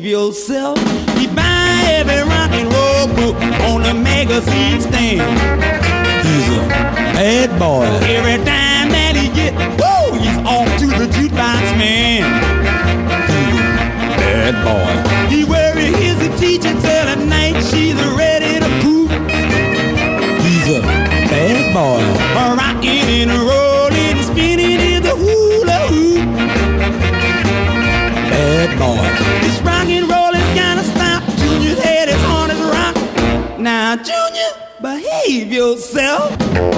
yourself. He buy every rock and roll book on the magazine stand. He's a bad boy. Every time that he get, woo, he's off to the jukebox man. He's a bad boy. He worry his teacher till at night she's ready to poop. He's a bad boy. Rocking and rolling, spinning in the hula hoop. Bad boy. This rock and roll is gonna stop. Junior's head is on his rock. Now, Junior, behave yourself.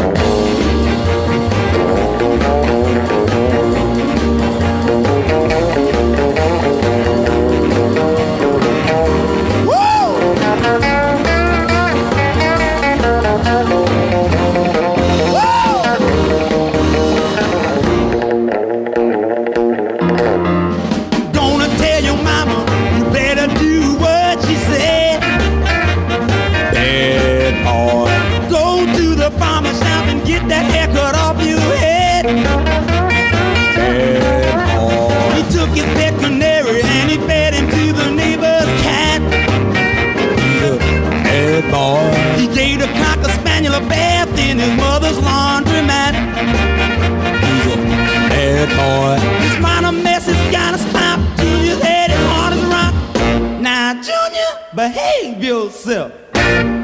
Get that haircut off your head. Bad boy. He took his pet canary and he fed him to the neighbor's cat. He's a bad boy. He gave the cocker spaniel a bath in his mother's laundromat. He's a bad boy. This minor mess has gotta stop. Junior's head is hard as rock. Now, Junior, behave yourself.